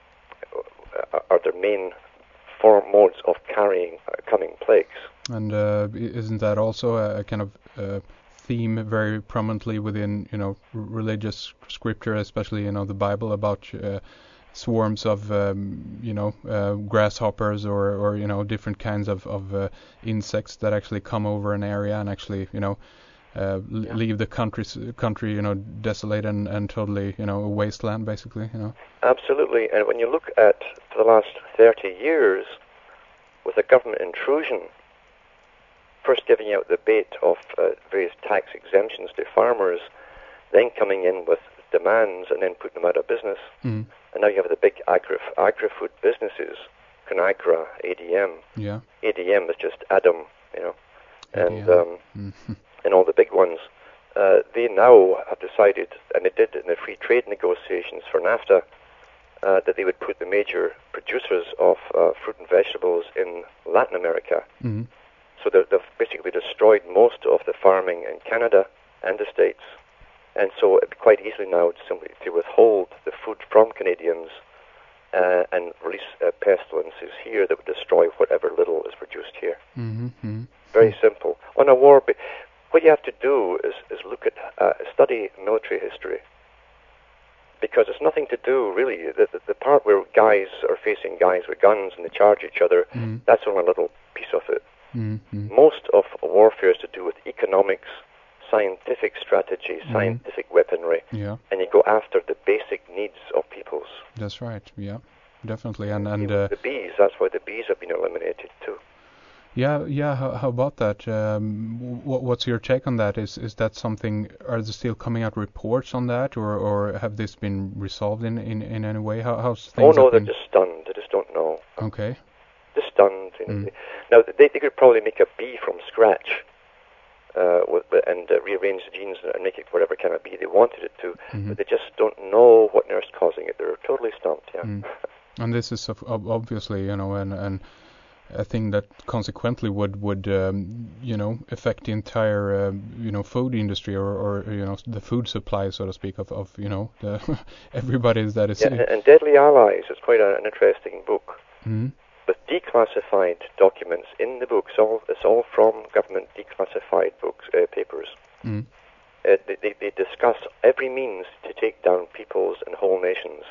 are their main four modes of carrying uh, coming plagues. And uh, i- isn't that also a, a kind of uh, theme very prominently within, you know, r- religious scripture, especially, you know, the Bible, about uh, swarms of, um, you know, uh, grasshoppers or, or, you know, different kinds of, of uh, insects that actually come over an area and actually, you know, uh, l- Yeah. leave the country, country, you know, desolate and, and totally, you know, a wasteland, basically, you know. Absolutely. And when you look at for the last thirty years, with the government intrusion, first giving out the bait of uh, various tax exemptions to farmers, then coming in with demands and then putting them out of business. Mm. And now you have the big agri- agri-food businesses, Conagra, A D M. Yeah. A D M is just Adam, you know, and A D M. um, Mm. and all the big ones. Uh, they now have decided, and they did in the free trade negotiations for NAFTA, uh, that they would put the major producers of uh, fruit and vegetables in Latin America. Mm-hmm. So they've, they've basically destroyed most of the farming in Canada and the States. And so it'd be quite easily now simply to withhold the food from Canadians uh, and release uh, pestilences here that would destroy whatever little is produced here. Mm-hmm. Very simple. On a war, ba- what you have to do is, is look at, uh, study military history. Because it's nothing to do, really. The, the, the part where guys are facing guys with guns and they charge each other, mm-hmm. that's only a little piece of it. Mm-hmm. Most of warfare is to do with economics, scientific strategy, mm-hmm. scientific weaponry, yeah. and you go after the basic needs of peoples. That's right. Yeah, definitely. And and Even uh, the bees. That's why the bees have been eliminated too. Yeah, yeah. How, how about that? Um, what, what's your take on that? Is is that something? Are there still coming out reports on that, or, or have this been resolved in, in, in any way? How how's things? Oh no, they're been... just stunned. They just don't know. Okay. Just stunned. You know. Mm. Now they they could probably make a bee from scratch, uh, with, and uh, rearrange the genes and make it whatever kind of bee they wanted it to. Mm-hmm. But they just don't know what on earth's causing it. They're totally stumped. Yeah. Mm. And this is obviously, you know, and and. a thing that consequently would would um, you know affect the entire uh, you know food industry or, or you know the food supply, so to speak, of, of you know the everybody's that is yeah, and, and Deadly Allies is quite a, an interesting book mm-hmm. with declassified documents in the book. It's all it's all from government declassified books uh, papers. Mm-hmm. Uh, they, they discuss every means to take down peoples and whole nations.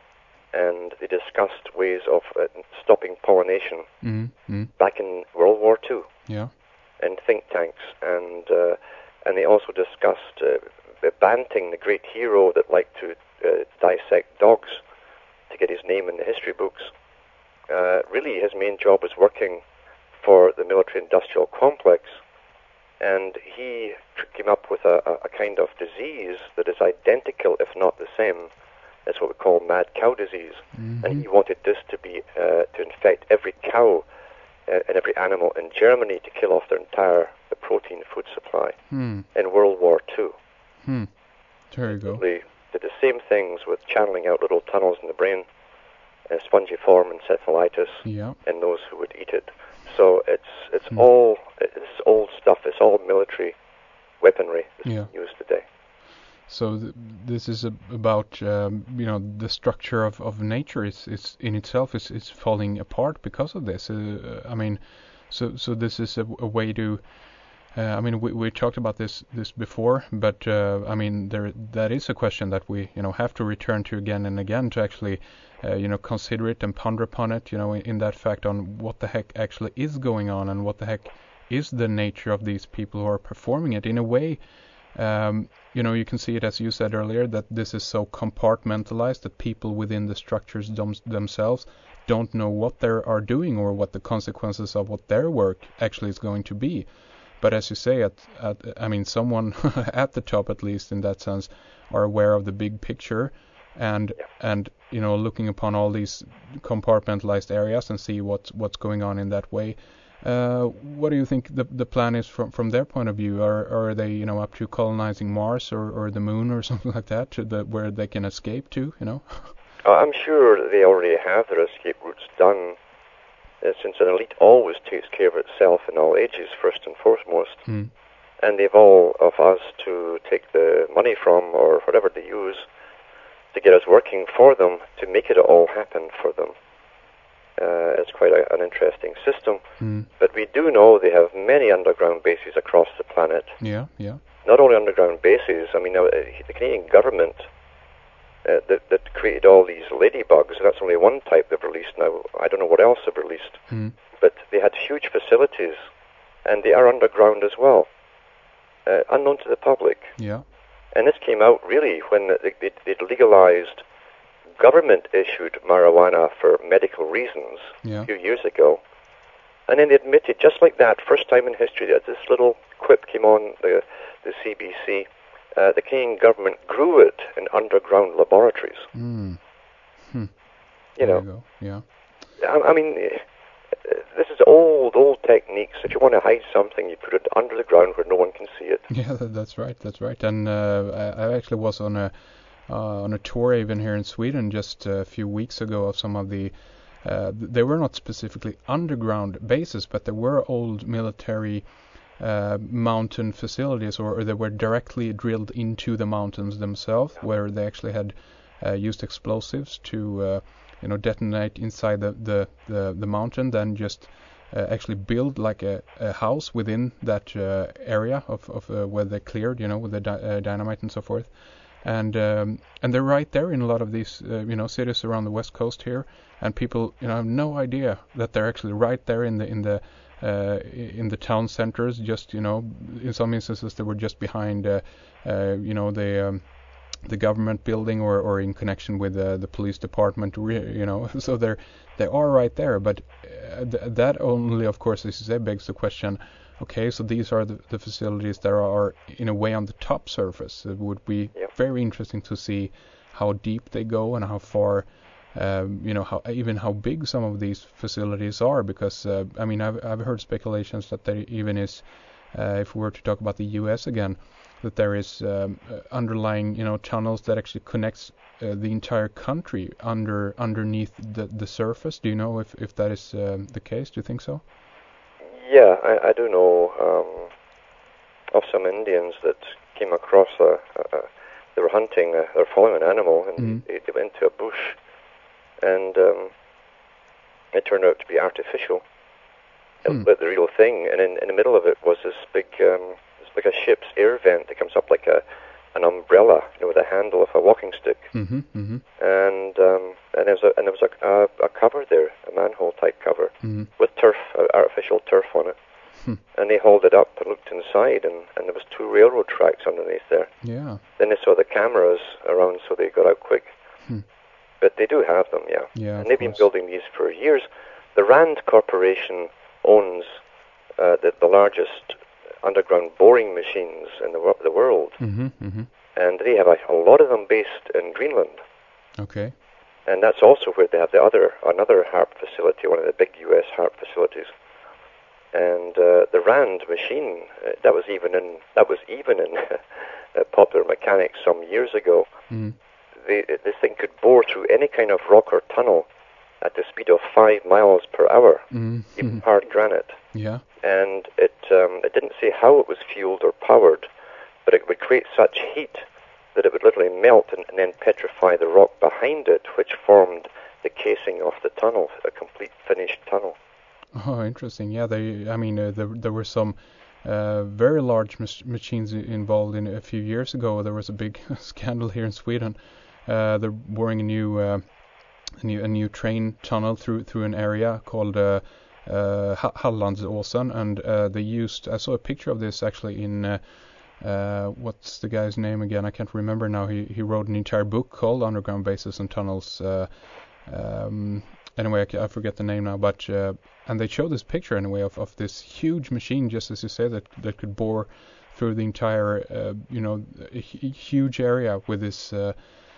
And they discussed ways of uh, stopping pollination mm-hmm. back in World War Two. Yeah. And think tanks, and uh, and they also discussed uh, Banting, the great hero that liked to uh, dissect dogs to get his name in the history books. Uh, really, his main job was working for the military-industrial complex, and he came up with a, a kind of disease that is identical, if not the same. That's what we call mad cow disease. Mm-hmm. And he wanted this to be uh, to infect every cow uh, and every animal in Germany to kill off their entire the protein food supply mm. in World War Two. Hmm. There you go. They did the same things with channeling out little tunnels in the brain, uh, spongiform encephalitis yeah. in those who would eat it. So it's it's mm. all it's old stuff. It's all military weaponry that's yeah. used today. So th- this is a, about um, you know the structure of, of nature is, is in itself is, is falling apart because of this. Uh, I mean, so so this is a, a way to. Uh, I mean, we we talked about this this before, but uh, I mean there that is a question that we you know have to return to again and again to actually uh, you know consider it and ponder upon it. You know, in, in that fact on what the heck actually is going on and what the heck is the nature of these people who are performing it in a way. Um, you know, you can see it, as you said earlier, that this is so compartmentalized that people within the structures them- themselves don't know what they are doing or what the consequences of what their work actually is going to be. But as you say, at, at I mean, someone at the top, at least in that sense, are aware of the big picture and and you know looking upon all these compartmentalized areas and see what's what's going on in that way. Uh, what do you think the the plan is from from their point of view? Are are they you know up to colonizing Mars or, or the Moon or something like that, to the, where they can escape to? You know. uh, I'm sure that they already have their escape routes done, uh, since an elite always takes care of itself in all ages, first and foremost. Mm. And they've all of us to take the money from or whatever they use to get us working for them to make it all happen for them. Uh, it's quite a, an interesting system. Mm. But we do know they have many underground bases across the planet. Yeah, yeah. Not only underground bases, I mean, uh, the Canadian government uh, that, that created all these ladybugs, and that's only one type they've released now. I don't know what else they've released. Mm. But they had huge facilities, and they are underground as well, uh, unknown to the public. Yeah. And this came out really when they, they, they'd legalized government-issued marijuana for medical reasons yeah. a few years ago. And then they admitted, just like that, first time in history, that this little quip came on the, the C B C, uh, the Canadian government grew it in underground laboratories. Mm. Hmm. You there know, you go. Yeah. I, I mean, uh, this is old, old techniques. If you want to hide something, you put it under the ground where no one can see it. Yeah, that's right. That's right. And uh, I, I actually was on a uh, on a tour even here in Sweden just a few weeks ago of some of the. Uh, they were not specifically underground bases, but there were old military uh, mountain facilities, or, or they were directly drilled into the mountains themselves, where they actually had uh, used explosives to, uh, you know, detonate inside the the, the, the mountain, then just uh, actually build like a, a house within that uh, area of, of uh, where they cleared, you know, with the di- uh, dynamite and so forth. And um, and they're right there in a lot of these, uh, you know, cities around the west coast here, and people, you know, have no idea that they're actually right there in the in the uh, in the town centers. Just, you know, in some instances they were just behind, uh, uh, you know, the um, the government building, or, or in connection with uh, the police department, you know. So they're they are right there. But uh, th- that only, of course, as you say, begs the question. Okay, so these are the, the facilities that are in a way on the top surface. It would be Yep. very interesting to see how deep they go and how far, um, you know, how even how big some of these facilities are. Because uh, I mean, I've I've heard speculations that there even is, uh, if we were to talk about the U S again, that there is um, uh, underlying, you know, tunnels that actually connects uh, the entire country under underneath the the surface. Do you know if if that is uh, the case? Do you think so? Yeah, I, I do know um, of some Indians that came across a, a, a they were hunting, a, they were following an animal, and Mm. they, they went into a bush, and um, it turned out to be artificial, Hmm. but the real thing. And in, in the middle of it was this big, um, it's like a ship's air vent that comes up like a an umbrella, you know, with a handle of a walking stick, Mm-hmm. Mm-hmm. and um, and there was a and there was a, a, a cover there, a manhole type cover Mm-hmm. with turf, uh, artificial turf on it. Hmm. And they hauled it up and looked inside, and, and there was two railroad tracks underneath there. Yeah. Then they saw the cameras around, so they got out quick. Hmm. But they do have them, yeah. Yeah. And of they've been course. building these for years. The Rand Corporation owns uh, the, the largest underground boring machines in the, wo- the world, Mm-hmm. Mm-hmm. and they have a, a lot of them based in Greenland. Okay. And that's also where they have the other another HARP facility, one of the big U S HARP facilities. And uh, the Rand machine, uh, that was even in that was even in uh, Popular Mechanics some years ago. Mm. They, this thing could bore through any kind of rock or tunnel at the speed of five miles per hour, Mm. even hard granite. Yeah. And it um, it didn't say how it was fueled or powered, but it would create such heat that it would literally melt and, and then petrify the rock behind it, which formed the casing of the tunnel, a complete finished tunnel. Oh, interesting. Yeah. They. I mean, uh, there there were some uh, very large mach- machines i- involved in a few years ago. There was a big scandal here in Sweden. Uh, they're boring a new uh, a new a new train tunnel through through an area called uh, uh, Ha- Hallandsåsen, and uh, they used. I saw a picture of this actually in. Uh, uh, what's the guy's name again? I can't remember now. He he wrote an entire book called Underground Bases and Tunnels. Uh, um, anyway, I, c- I forget the name now, but uh, and they showed this picture anyway of, of this huge machine, just as you say, that that could bore through the entire, uh, you know, a hu- huge area with this. Uh,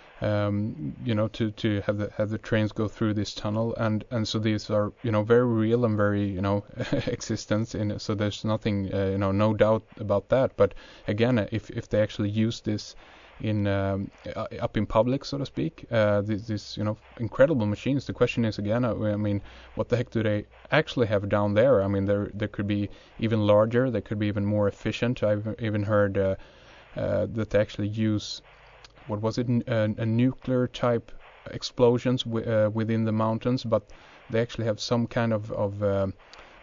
um, you know, to, to have the have the trains go through this tunnel, and, and so these are, you know, very real and very, you know, existence in it. So there's nothing, uh, you know, no doubt about that. But again, uh, if if they actually use this in um, uh, up in public, so to speak, uh, these, these you know incredible machines. The question is again, uh, I mean, what the heck do they actually have down there? I mean, there there could be even larger, they could be even more efficient. I've even heard uh, uh, that they actually use. What was it? N- a, a nuclear type explosions w- uh, within the mountains, but they actually have some kind of of um,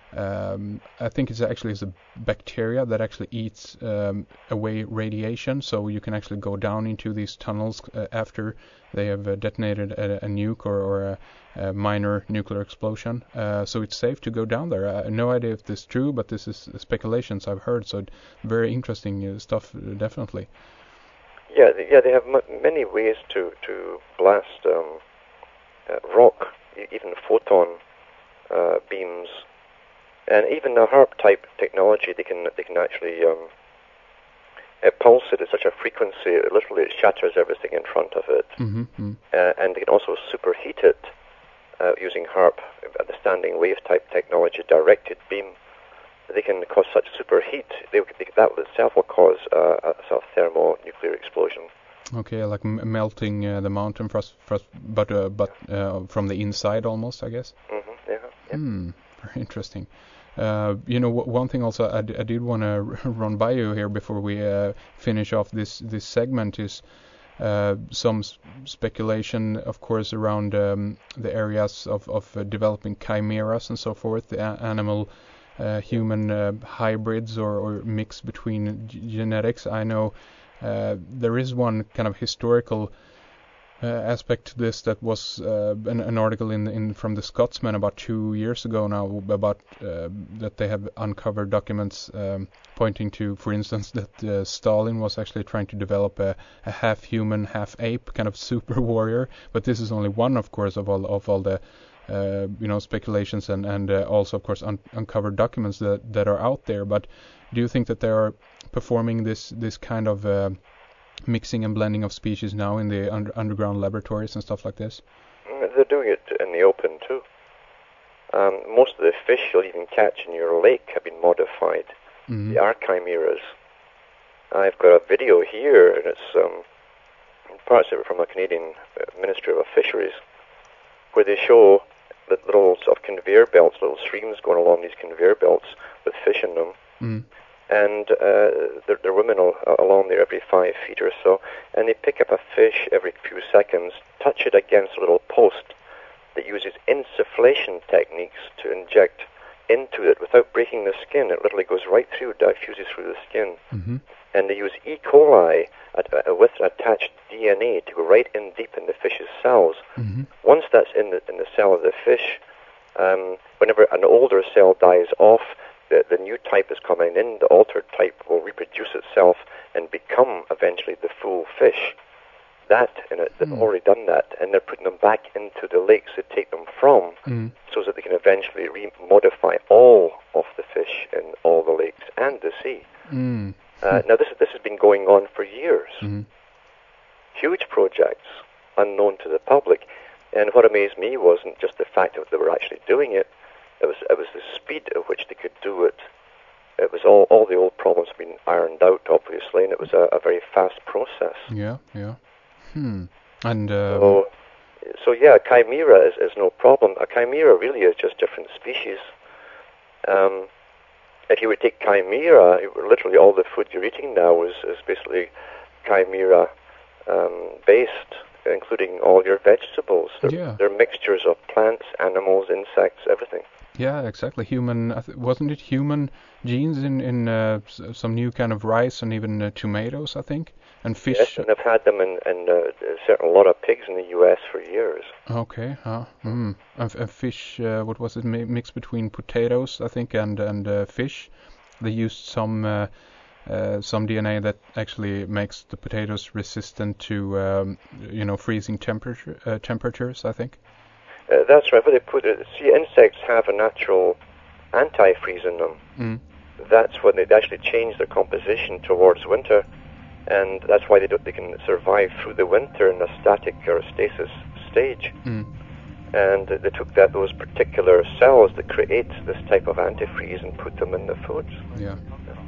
um, I think it's actually it's a bacteria that actually eats um, away radiation, so you can actually go down into these tunnels uh, after they have uh, detonated a, a nuke or, or a, a minor nuclear explosion. Uh, so it's safe to go down there. I have no idea if this is true, but this is speculations I've heard. So very interesting uh, stuff, uh, definitely. Yeah, they, yeah, they have m- many ways to to blast um, uh, rock, e- even photon uh, beams, and even the HARP type technology. They can they can actually um, uh, pulse it at such a frequency, it literally it shatters everything in front of it, Mm-hmm. uh, and they can also superheat it uh, using HARP, uh, the standing wave type technology, directed beam. They can cause such superheat, they, they, that itself will cause uh, a sort of thermonuclear explosion. Okay, like m- melting uh, the mountain, frost, frost, but uh, but uh, from the inside almost, I guess. Mm-hmm, yeah, yeah. Hmm, very interesting. Uh, you know, w- one thing also I, d- I did want to run by you here before we uh, finish off this this segment is uh, some s- speculation, of course, around um, the areas of of uh, developing chimeras and so forth, the a- animal. Uh, human uh, hybrids or, or mix between g- genetics. I know uh, there is one kind of historical uh, aspect to this that was uh, an, an article in, in from the Scotsman about two years ago now about uh, that they have uncovered documents um, pointing to, for instance, that uh, Stalin was actually trying to develop a, a half human, half ape kind of super warrior. But this is only one, of course, of all of all the uh, you know speculations and and uh, also, of course, un- uncovered documents that that are out there. But do you think that they are performing this this kind of uh, mixing and blending of species now in the under, underground laboratories and stuff like this? They're doing it in the open too. Um, most of the fish you'll even catch in your lake have been modified. Mm-hmm. They are chimeras. I've got a video here, and it's um, parts of it from a Canadian Ministry of Fisheries, where they show the little sort of conveyor belts, little streams going along these conveyor belts with fish in them. Mm-hmm. And uh, there, there are women al- along there every five feet or so, and they pick up a fish every few seconds, touch it against a little post that uses insufflation techniques to inject into it without breaking the skin. It literally goes right through, diffuses through the skin. Mm-hmm. And they use E. coli at, uh, with attached D N A to go right in deep in the fish's cells. Mm-hmm. Once that's in the, in the cell of the fish, um, whenever an older cell dies off, The, the new type is coming in, the altered type will reproduce itself and become eventually the full fish. That, and it, they've Mm. already done that, and they're putting them back into the lakes they take them from, Mm. so that they can eventually re-modify all of the fish in all the lakes and the sea. Mm. Uh, now, this, this has been going on for years. Mm. Huge projects, unknown to the public, and what amazed me wasn't just the fact that they were actually doing it. It was it was the speed at which they could do it. It was all, all the old problems have been ironed out, obviously, and it was a, a very fast process. Yeah, yeah. Hmm. And um, so, so yeah, a chimera is, is no problem. A chimera really is just different species. Um, if you would take chimera, it, literally all the food you're eating now is, is basically chimera um, based, including all your vegetables. They're, Yeah. they're mixtures of plants, animals, insects, everything. yeah, exactly. Human, I th- wasn't it human genes in in uh, s- some new kind of rice and even uh, tomatoes, I think, and fish. Yes, and they've had them in, in uh, certain, a lot of pigs in the U S for years. Okay. Huh. Mm. And, f- and fish. Uh, what was it? Mi- mixed between potatoes, I think, and and uh, fish. They used some uh, uh, some D N A that actually makes the potatoes resistant to um, you know freezing temperature uh, temperatures, I think. Uh, that's right, but they put it, see, insects have a natural antifreeze in them. Mm. That's when they actually change their composition towards winter, and that's why they do, they can survive through the winter in a static or a stasis stage. Mm. And they took that those particular cells that create this type of antifreeze and put them in the foods. Yeah.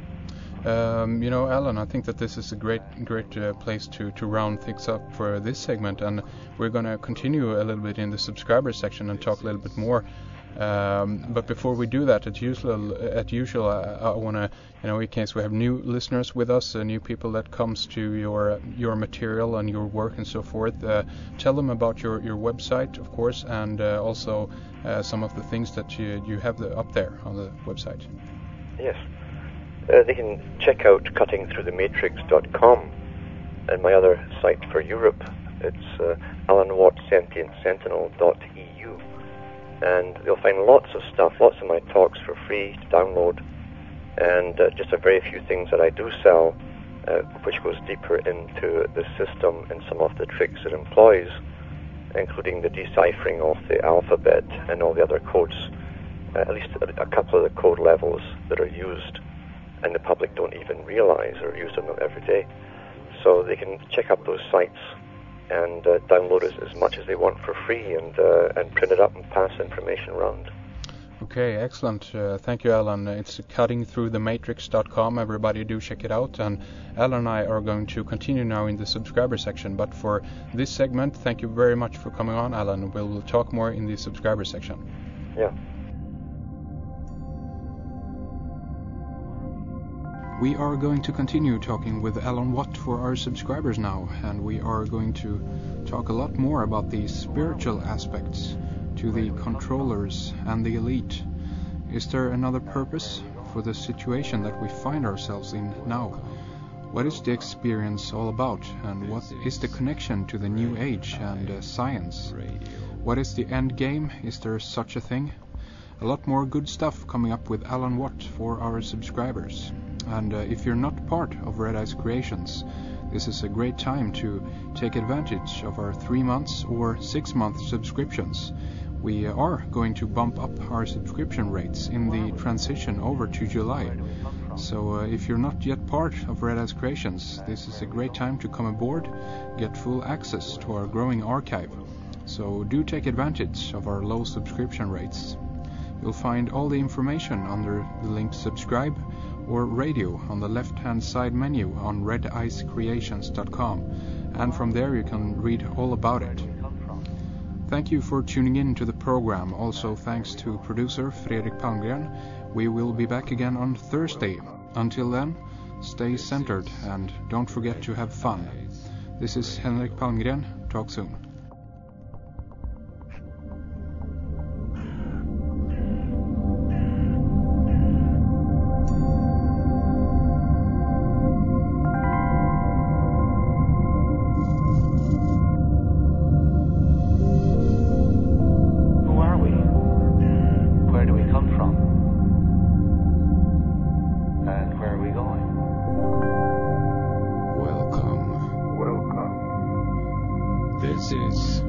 Um, you know, Alan, I think that this is a great, great uh, place to, to round things up for this segment, and we're going to continue a little bit in the subscriber section and talk a little bit more. Um, but before we do that, as usual, at usual, I, I want to, you know, in case we have new listeners with us, uh, new people that comes to your your material and your work and so forth, uh, tell them about your, your website, of course, and uh, also uh, some of the things that you you have the, up there on the website. Yes. Uh, they can check out cutting through the matrix dot com, and my other site for Europe, it's uh, alan watt sentient sentinel dot e u. And you'll find lots of stuff, lots of my talks for free to download, and uh, just a very few things that I do sell, uh, which goes deeper into the system and some of the tricks it employs, including the deciphering of the alphabet and all the other codes, uh, at least a, a couple of the code levels that are used and the public don't even realize are used on them every day. So they can check out those sites and uh, download as, as much as they want for free, and uh, and print it up and pass information around. Okay, excellent. Uh, thank you, Alan. It's cutting through the matrix dot com. Everybody do check it out. And Alan and I are going to continue now in the subscriber section. But for this segment, thank you very much for coming on, Alan. We'll, we'll talk more in the subscriber section. Yeah. We are going to continue talking with Alan Watt for our subscribers now, and we are going to talk a lot more about the spiritual aspects to the controllers and the elite. Is there another purpose for the situation that we find ourselves in now? What is the experience all about, and what is the connection to the new age and uh, science? What is the end game? Is there such a thing? A lot more good stuff coming up with Alan Watt for our subscribers. And uh, if you're not part of Red Eyes Creations, this is a great time to take advantage of our three months or six month subscriptions. We are going to bump up our subscription rates in the transition over to July. So uh, if you're not yet part of Red Eyes Creations, this is a great time to come aboard, get full access to our growing archive. So do take advantage of our low subscription rates. You'll find all the information under the link subscribe or radio on the left hand side menu on red eyes creations dot com, and from there you can read all about it. Thank you for tuning in to the program. Also thanks to producer Fredrik Palmgren. We will be back again on Thursday. Until then, stay centered and don't forget to have fun. This is Henrik Palmgren. Talk soon. This is